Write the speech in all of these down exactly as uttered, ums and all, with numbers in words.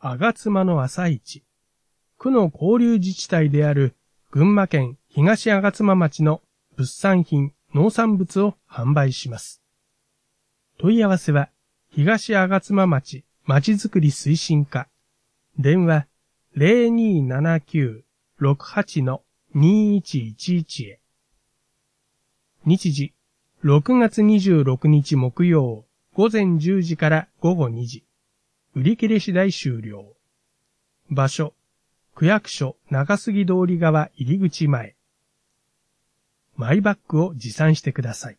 吾妻の朝市。区の交流自治体である群馬県東吾妻町の物産品、農産物を販売します。問い合わせは、東吾妻町まちづくり推進課。電話 ゼロにーななきゅう ろくはち にーいちいちいち へ。日時、ろくがつにじゅうろくにち木曜、午前じゅうじから午後にじ。売り切れ次第終了。場所、区役所中杉通り側入り口前。マイバッグを持参してください。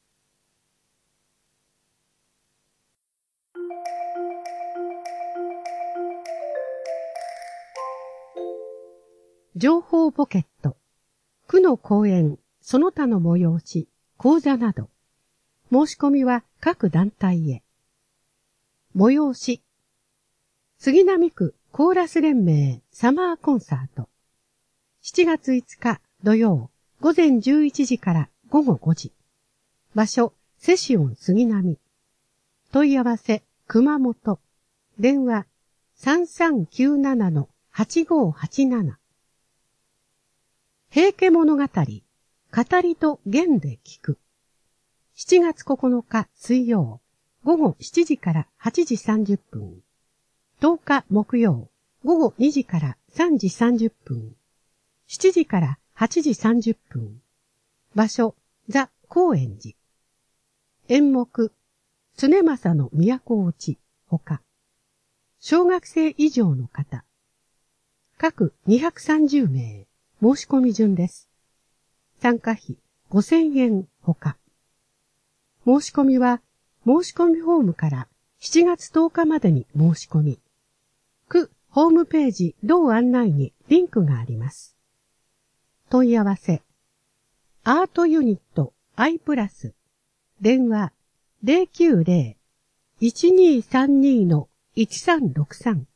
情報ポケット。区の講演、その他の催し、講座など。申し込みは各団体へ。催し。杉並区コーラス連盟サマーコンサート。しちがついつか土曜午前じゅういちじから午後ごじ。場所、セシオン杉並。問い合わせ、熊本。電話、さんさんきゅうななのはちごはちなな。平家物語、語りと言で聞く。しちがつここのか水曜、午後しちじからはちじさんじゅっぷん。とおか木曜、午後にじからさんじさんじゅっぷん。しちじからはちじさんじゅっぷん。場所、ザ・高円寺。演目、常政の都落ち、ほか。小学生以上の方。各にひゃくさんじゅうめい。申し込み順です。参加費ごせんえんほか。申し込みは申し込みフォームからしちがつとおかまでに申し込み。区ホームページ同案内にリンクがあります。問い合わせ。アートユニット I プラス。電話 ゼロきゅうゼロ いちにーさんにーのいちさんろくさん。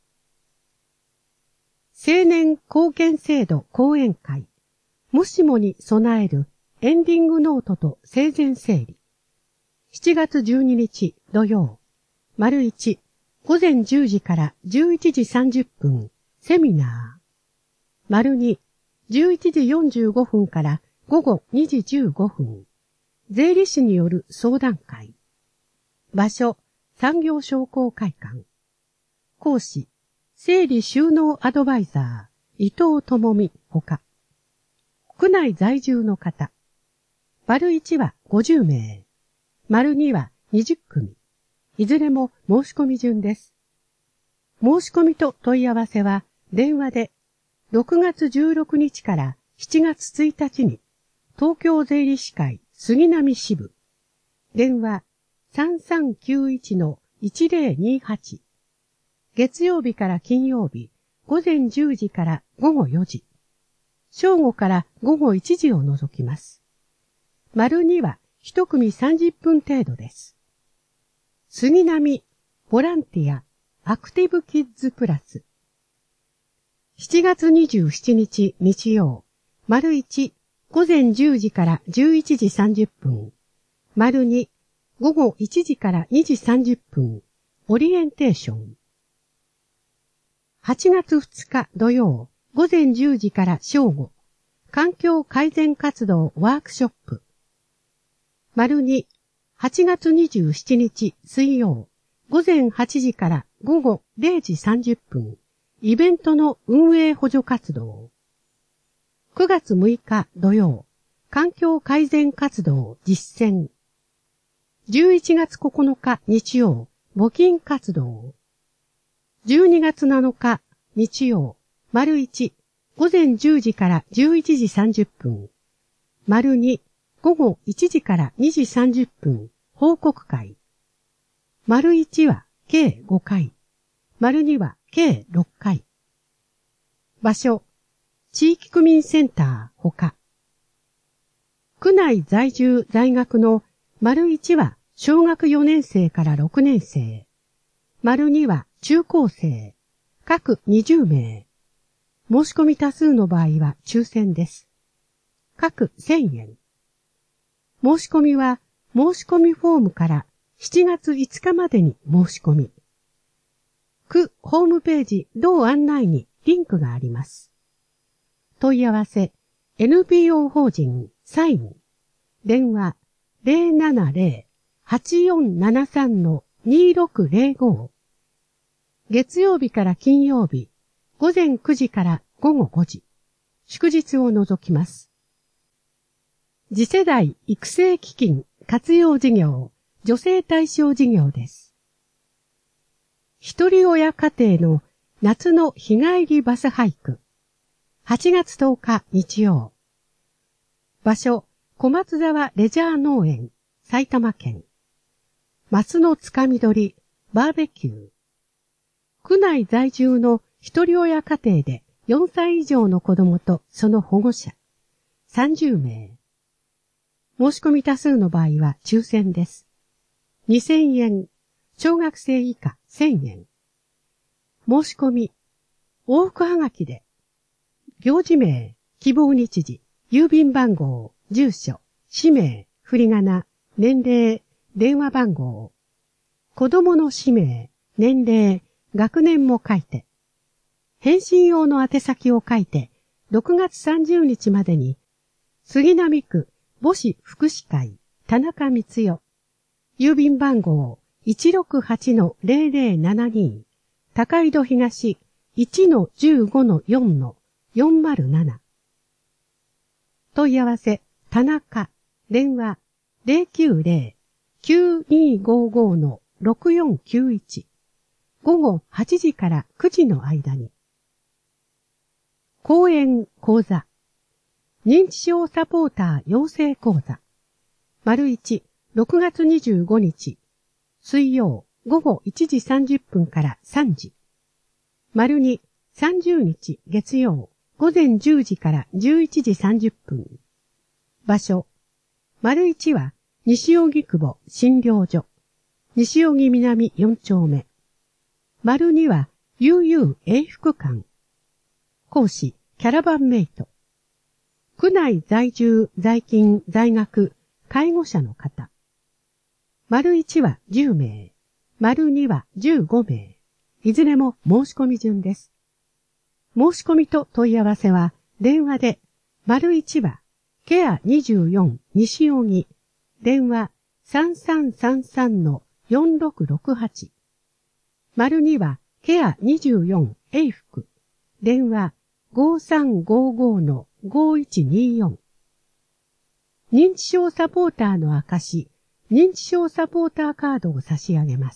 青年貢献制度講演会、もしもに備えるエンディングノートと生前整理。しちがつじゅうににち土曜、丸一、午前じゅうじからじゅういちじさんじゅっぷん、セミナー。丸二、じゅういちじよんじゅうごふんから午後にじじゅうごふん、税理士による相談会。場所、産業商工会館。講師、整理収納アドバイザー、伊藤智美ほか。区内在住の方。丸いちはごじゅうめい。丸にはにじゅっくみ。いずれも申し込み順です。申し込みと問い合わせは電話でろくがつじゅうろくにちからしちがつついたちに東京税理士会杉並支部。電話 さんさんきゅういちのいちぜろにはち。月曜日から金曜日、午前じゅうじから午後よじ。正午から午後いちじを除きます。丸には一組さんじゅっぷん程度です。杉並、ボランティア、アクティブキッズプラス。しちがつにじゅうしちにち日曜、丸いち、午前じゅうじからじゅういちじさんじゅっぷん。丸に、午後いちじからにじさんじゅっぷん。オリエンテーション。はちがつふつか土曜、午前じゅうじから正午、環境改善活動ワークショップ。丸に、はちがつにじゅうしちにち水曜、午前はちじから午後れいじさんじゅっぷん、イベントの運営補助活動。くがつむいか土曜、環境改善活動実践。じゅういちがつここのか日曜、募金活動。じゅうにがつなのか日曜、丸いち、午前じゅうじからじゅういちじさんじゅっぷん。丸に、午後いちじからにじさんじゅっぷん、報告会。丸いちは計ごかい。丸には計ろっかい。場所、地域区民センターほか。区内在住在学の丸いちは小学よねんせいからろくねんせい。丸には中高生、各にじゅうめい。申し込み多数の場合は抽選です。各せんえん。申し込みは申し込みフォームからしちがついつかまでに申し込み。 区ホームページ同案内にリンクがあります。問い合わせ エヌピーオー 法人サイン電話 ゼロななゼロ はちよんななさん にろくゼロご 月曜日から金曜日午前くじから午後ごじ祝日を除きます。次世代育成基金活用事業女性対象事業です。一人親家庭の夏の日帰りバスハイクはちがつとおか日曜場所小松沢レジャー農園埼玉県松のつかみ取りバーベキュー区内在住の一人親家庭でよんさい以上の子供とその保護者さんじゅうめい申し込み多数の場合は抽選です。にせんえん小学生以下せんえん申し込み往復はがきで行事名希望日時郵便番号住所氏名振り仮名年齢電話番号子供の氏名年齢学年も書いて返信用の宛先を書いてろくがつさんじゅうにちまでに杉並区母子福祉会田中光代郵便番号 いちろくはちのゼロゼロななに 高井戸東 いちのじゅうごのよんのよんまるなな 問い合わせ田中電話 ゼロきゅうゼロ きゅうにごごのろくよんきゅういち午後はちじからくじの間に講演講座認知症サポーター養成講座丸いち、ろくがつにじゅうごにち水曜午後いちじさんじゅっぷんからさんじ丸に、さんじゅうにち月曜午前じゅうじからじゅういちじさんじゅっぷん場所丸いちは西荻窪診療所西荻南よんちょうめ丸には悠々永福館講師キャラバンメイト区内在住在勤在学介護者の方丸いちはじゅうめい丸にはじゅうごめいいずれも申し込み順です。申し込みと問い合わせは電話で丸いちはケアにじゅうよん西荻電話 さんさんさんさんのよんろくろくはち 丸にはケアにじゅうよん永福電話ごさんごごのごいちによん認知症サポーターの証認知症サポーターカードを差し上げます。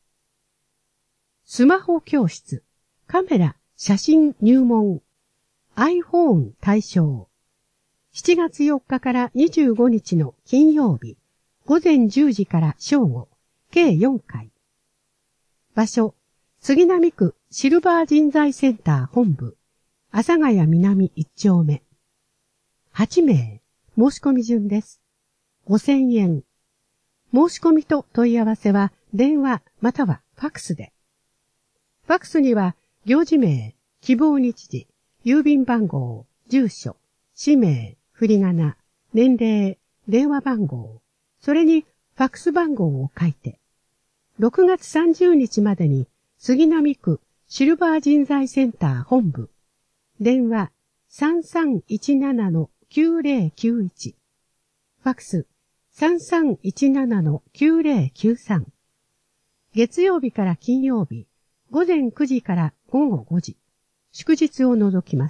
スマホ教室カメラ写真入門 iPhone 対象しちがつよっかからにじゅうごにちの金曜日午前じゅうじから正午計よんかい場所杉並区シルバー人材センター本部阿佐ヶ谷南いっちょうめはちめい申し込み順です。ごせんえん申し込みと問い合わせは電話またはファクスでファクスには行事名希望日時郵便番号住所氏名振り仮名年齢電話番号それにファクス番号を書いてろくがつさんじゅうにちまでに杉並区シルバー人材センター本部電話 さんさんいちななのきゅうぜろきゅういち ファクス さんさんいちななのきゅうぜろきゅうさん 月曜日から金曜日午前くじから午後ごじ祝日を除きます。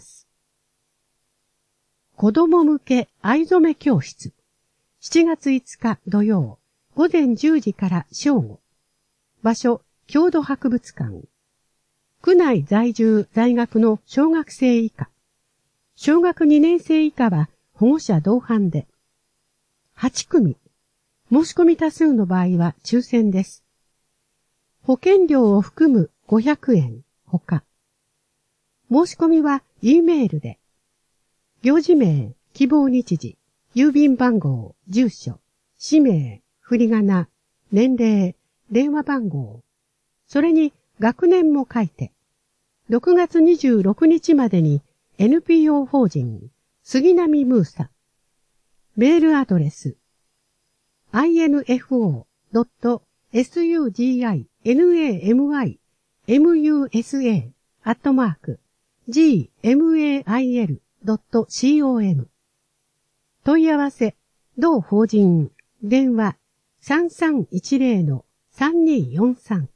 子供向け藍染め教室しちがついつか土曜午前じゅうじから正午場所郷土博物館区内在住在学の小学生以下小学にねんせい以下は保護者同伴ではちくみ申し込み多数の場合は抽選です。保険料を含むごひゃくえんほか申し込みは E メールで行事名希望日時郵便番号住所氏名振り仮名年齢電話番号それに学年も書いてろくがつにじゅうろくにちまでに エヌピーオー 法人杉並ムーサメールアドレス アイエヌエフオードットスユージーアイナマムユーエスエー アットマーク ジーエムエーアイエル ドット コム 問い合わせ、同法人、電話 さんさんいちゼロ のさんにーよんさん。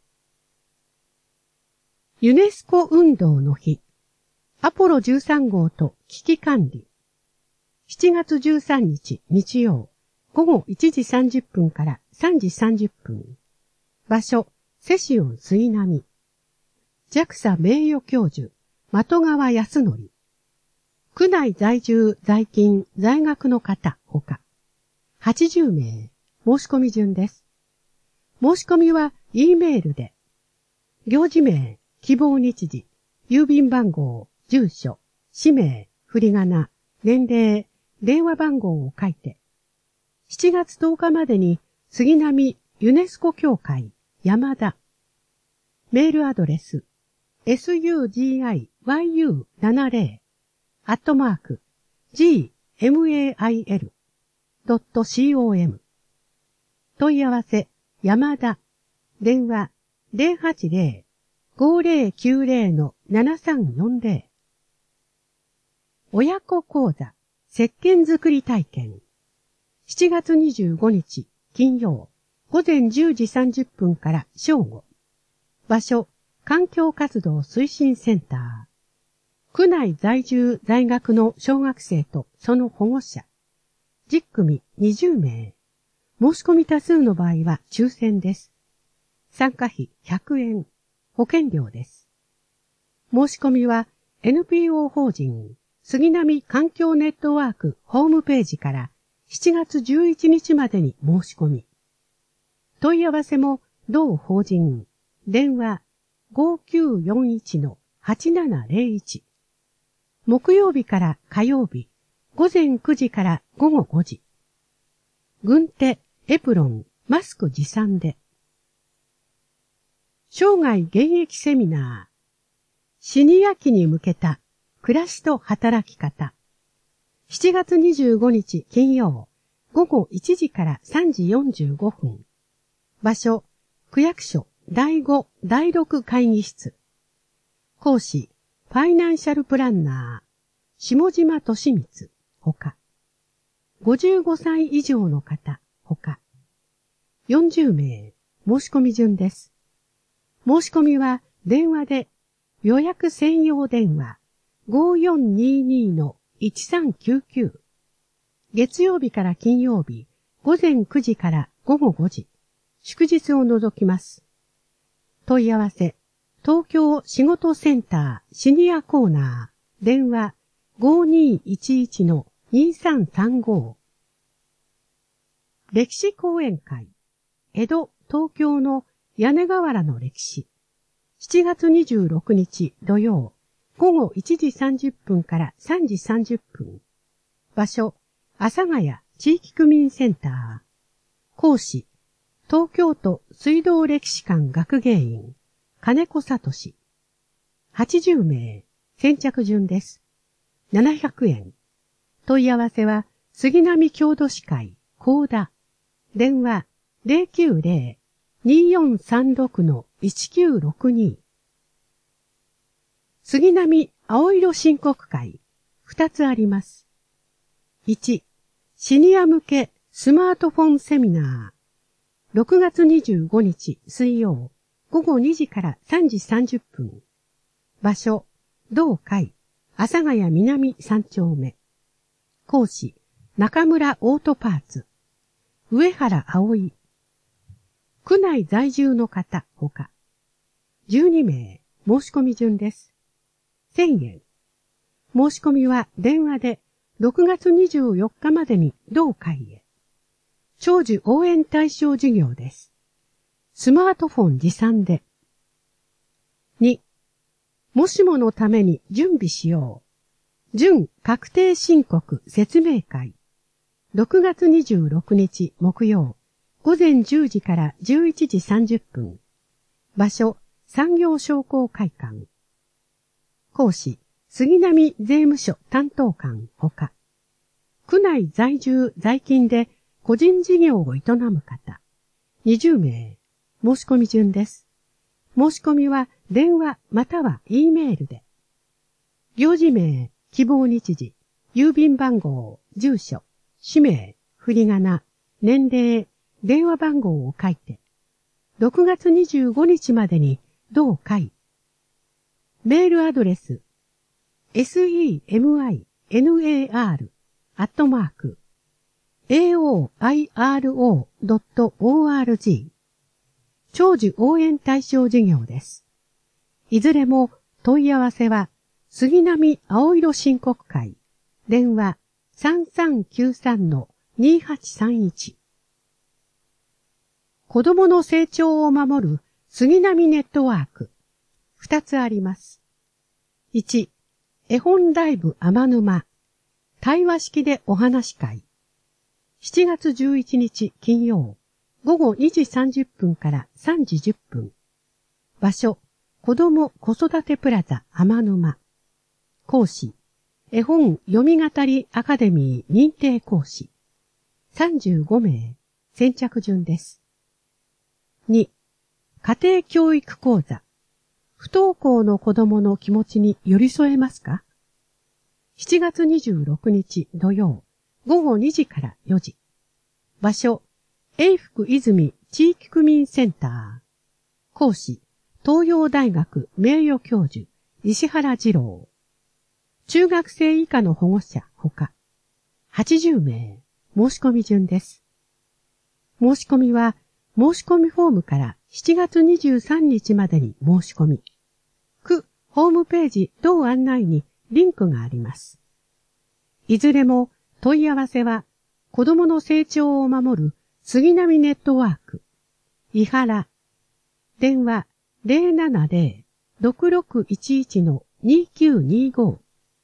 ユネスコ運動の日、アポロじゅうさん号と危機管理。しちがつじゅうさんにち日曜、ごごいちじさんじゅっぷんからさんじさんじゅっぷん。場所、セシオン杉並。ジャクサ 名誉教授、的川康則。区内在住、在勤、在学の方、ほか。はちじゅうめい、申し込み順です。申し込みは E メールで、行事名、希望日時、郵便番号、住所、氏名、振り仮名、年齢、電話番号を書いて、しちがつとおかまでに杉並ユネスコ協会山田。メールアドレス、エスユージーアイワイユーななじゅう アットマーク ジーエムエーアイエル ドット コム 問い合わせ山田電話 ゼロはちゼロ ごゼロきゅうゼロ ななさんよんゼロ 親子講座石鹸作り体験しちがつにじゅうごにち金曜ごぜんじゅうじさんじゅっぷんから正午場所環境活動推進センター区内在住在学の小学生とその保護者じゅっくみにじゅうめい申し込み多数の場合は抽選です。参加費ひゃくえん保険料です。申し込みは エヌピーオー 法人杉並環境ネットワークホームページからしちがつじゅういちにちまでに申し込み。問い合わせも同法人電話 ごきゅうよんいちのはちななゼロいち 木曜日から火曜日ごぜんくじからごごごじ軍手、エプロン、マスク持参で生涯現役セミナーシニア期に向けた暮らしと働き方しちがつにじゅうごにち金曜ごごいちじからさんじよんじゅうごふん場所区役所だいご、だいろく会議室講師ファイナンシャルプランナー下島俊光ほかごじゅうごさい以上の方ほかよんじゅうめい申し込み順です。申し込みは電話で予約専用電話 ごよんににのいちさんきゅうきゅう 月曜日から金曜日ごぜんくじからごごごじ祝日を除きます。問い合わせ東京仕事センターシニアコーナー電話 ごにいちいちのにさんさんご 歴史講演会江戸東京の屋根瓦の歴史しちがつにじゅうろくにち土曜ごごいちじさんじゅっぷんからさんじさんじゅっぷん場所阿佐ヶ谷地域区民センター講師東京都水道歴史館学芸員金子聡はちじゅうめい先着順です。ななひゃくえん問い合わせは杉並郷土史会高田電話 ゼロきゅうゼロ によんさんろくのいちきゅうろくに 杉並青色申告会ふたつあります。いちシニア向けスマートフォンセミナーろくがつにじゅうごにち水曜ごごにじからさんじさんじゅっぷん場所同会阿佐ヶ谷南さんちょうめ講師中村オートパーツ上原葵区内在住の方ほかじゅうにめい申し込み順です。せんえん申し込みは電話でろくがつにじゅうよっかまでに同会へ長寿応援対象事業です。スマートフォン持参で。にもしものために準備しよう。準確定申告説明会。ろくがつにじゅうろくにち木曜、ごぜんじゅうじからじゅういちじさんじゅっぷん。場所、産業商工会館。講師、杉並税務署担当官ほか。区内在住在勤で個人事業を営む方。にじゅうめい。申し込み順です。申し込みは電話または E メールで、行事名、希望日時、郵便番号、住所、氏名、振り仮名、年齢、電話番号を書いて、ろくがつにじゅうごにちまでに同回。メールアドレス、seminer アットマーク エーオーアイアールオードットオーアールジー 長寿応援対象事業です。いずれも問い合わせは杉並青色申告会電話 さんさんきゅうさんのにはちさんいち 子供の成長を守る杉並ネットワークふたつあります。いち、絵本ライブ天沼対話式でお話会しちがつじゅういちにち金曜ごごにじさんじゅっぷんからさんじじゅっぷん場所子ども子育てプラザ天沼講師絵本読み語りアカデミー認定講師さんじゅうごめい先着順です。に、家庭教育講座不登校の子供の気持ちに寄り添えますか？しちがつにじゅうろくにち土曜ごごにじからよじ場所永福泉地域区民センター講師東洋大学名誉教授石原二郎中学生以下の保護者ほかはちじゅうめい申し込み順です。申し込みは申し込みフォームからしちがつにじゅうさんにちまでに申し込み区ホームページ同案内にリンクがあります。いずれも問い合わせは子どもの成長を守る杉並ネットワーク伊原電話 ゼロななゼロ ろくろくいちいち のにきゅうにご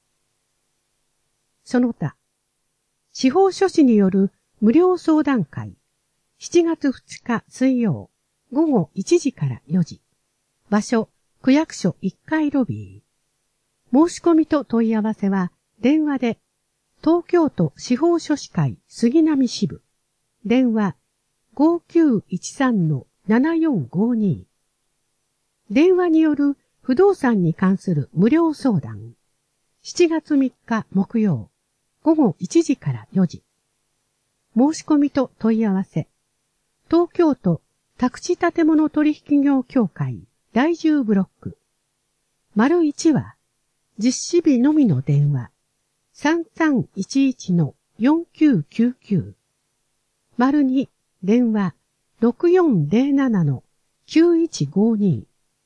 その他司法書士による無料相談会しちがつふつか水曜ごごいちじからよじ場所区役所いっかいロビー申し込みと問い合わせは電話で東京都司法書士会杉並支部電話 ごきゅういちさんのななよんごに 電話による不動産に関する無料相談しちがつみっか木曜ごごいちじからよじ申し込みと問い合わせ東京都宅地建物取引業協会第じゅうブロック 丸いちは実施日のみの電話 さんさんいちいちのよんきゅうきゅうきゅう 丸に電話 ろくよんゼロななのきゅういちごに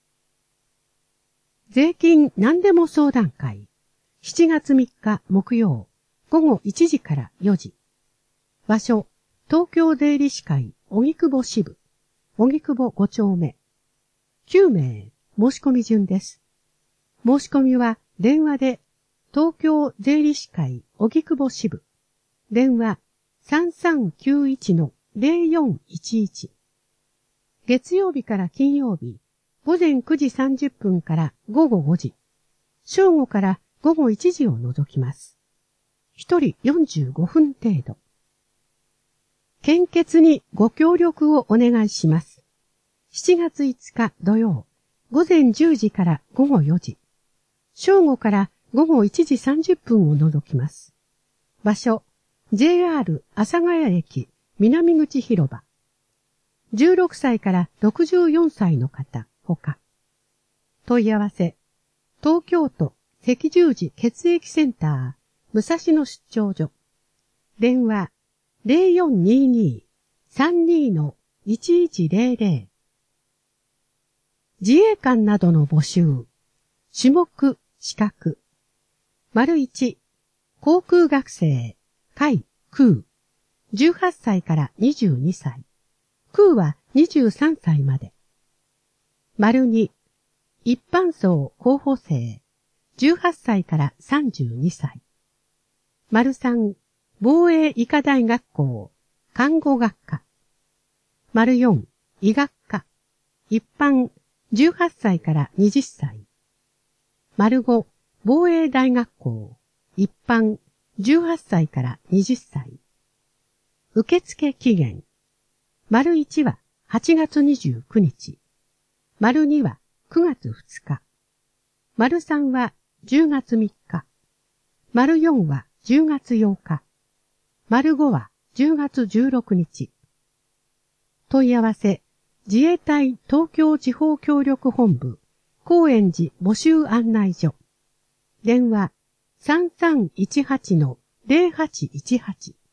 税金何でも相談会しちがつみっか木曜ごごいちじからよじ場所東京税理士会荻窪支部荻窪ごちょうめきゅうめい申し込み順です。申し込みは電話で東京税理士会荻窪支部電話 さんさんきゅういちのゼロよんいちいち 月曜日から金曜日ごぜんくじさんじゅっぷんからごごごじ正午からごごいちじを除きます。ひとりよんじゅうごふん程度献血にご協力をお願いします。しちがついつか土曜ごぜんじゅうじからごごよじ正午からごごいちじさんじゅっぷんを除きます。場所 ジェイアール 阿佐ヶ谷駅南口広場じゅうろくさいからろくじゅうよんさいの方ほか問い合わせ東京都赤十字血液センター武蔵野出張所電話 ゼロよんにに さんにのいちいちゼロゼロ 自衛官などの募集種目資格丸いち航空学生海空じゅうはっさいからにじゅうにさい空はにじゅうさんさいまで丸に一般層候補生じゅうはっさいからさんじゅうにさい丸さん防衛医科大学校看護学科丸よん医学科一般じゅうはっさいからはたち丸ご防衛大学校一般じゅうはっさいからはたち受付期限丸いちははちがつにじゅうくにち丸にはくがつふつか。丸さんはじゅうがつみっか。丸よんはじゅうがつようか。丸ごはじゅうがつじゅうろくにち。問い合わせ、自衛隊東京地方協力本部、高円寺募集案内所。電話、さんさんいちはちのゼロはちいちはち。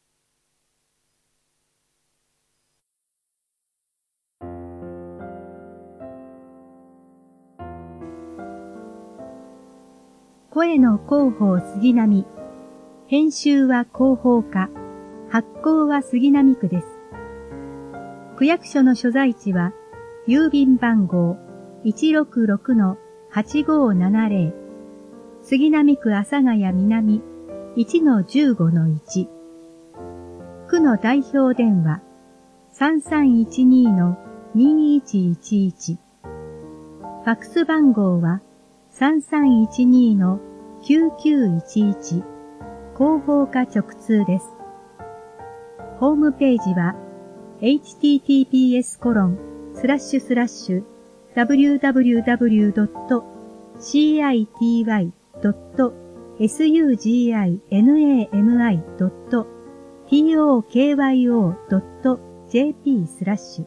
声の広報杉並。編集は広報課。発行は杉並区です。区役所の所在地は、郵便番号 いちろくろくのはちごななゼロ。杉並区阿佐ヶ谷南 いちのじゅうごのいち。区の代表電話 さんさんいちにのにいちいちいち。ファックス番号はさんさんいちにのきゅうきゅういちいち。広報課直通です。ホームページは エイチティーティーピーエスコロンスラッシュスラッシュダブリューダブリューダブリュードットシーアイティーワイドットスユージーアイエヌエーエムアイドットティーオーケーワイオードットジェーピースラッシュ。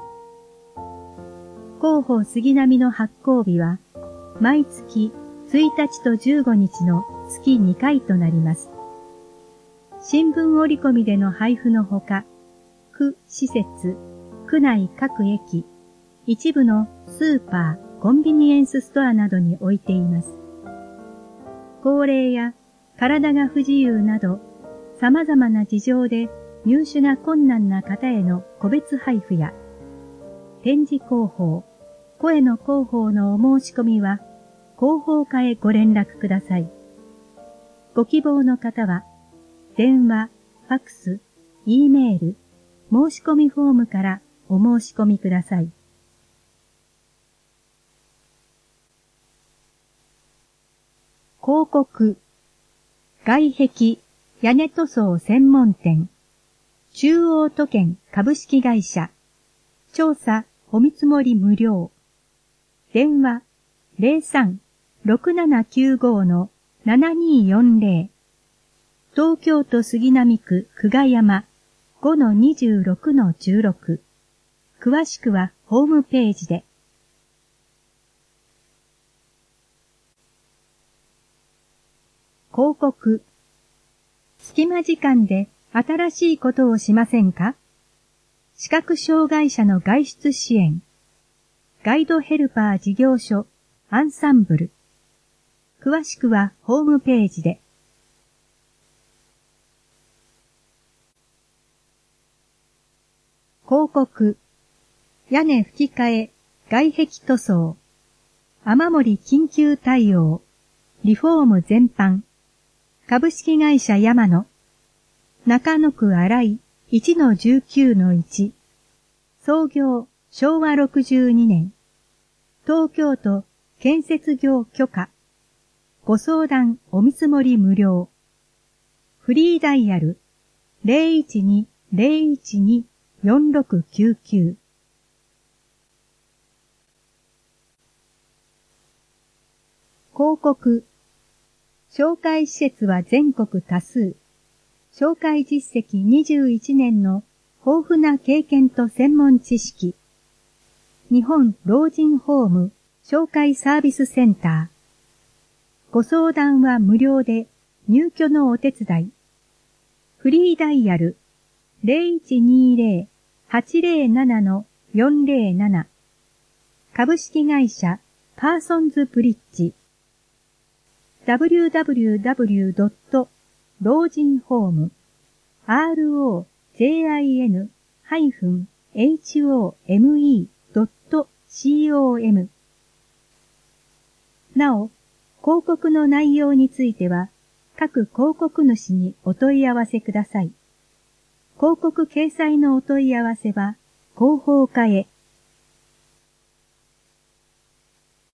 広報杉並の発行日は毎月ついたちとじゅうごにちの月にかいとなります。新聞折り込みでの配布のほか、区施設、区内各駅、一部のスーパー、コンビニエンスストアなどに置いています。高齢や体が不自由など、様々な事情で入手が困難な方への個別配布や、展示広報、声の広報のお申し込みは、広報課へご連絡ください。ご希望の方は、電話、ファックス、Eメール、申し込みフォームからお申し込みください。広告、外壁、屋根塗装専門店、中央都建株式会社、調査お見積もり無料、電話ゼロさん ろくななきゅうごのななによんゼロ、東京都杉並区久我山 ごのにじゅうろくのじゅうろく。詳しくはホームページで。広告。隙間時間で新しいことをしませんか？視覚障害者の外出支援。ガイドヘルパー事業所アンサンブル。詳しくはホームページで。広告。屋根吹き替え、外壁塗装。雨漏り緊急対応。リフォーム全般。株式会社山野。中野区新井 いちのじゅうきゅうのいち。創業しょうわろくじゅうにねん。東京都建設業許可。ご相談お見積もり無料。フリーダイヤル ゼロいちに ゼロいちに よんろくきゅうきゅう。広告。紹介施設は全国多数。紹介実績にじゅういちねんの豊富な経験と専門知識。日本老人ホーム紹介サービスセンター。ご相談は無料で入居のお手伝い。フリーダイヤル ゼロいちにゼロ はちゼロななのよんゼロなな。株式会社パーソンズブリッジ。ダブリューダブリューダブリュードット老人ホーム アールオージェーアイエヌ ハイフン エイチオーエムイー ドット シーオーエム。なお、広告の内容については、各広告主にお問い合わせください。広告掲載のお問い合わせは、広報課へ。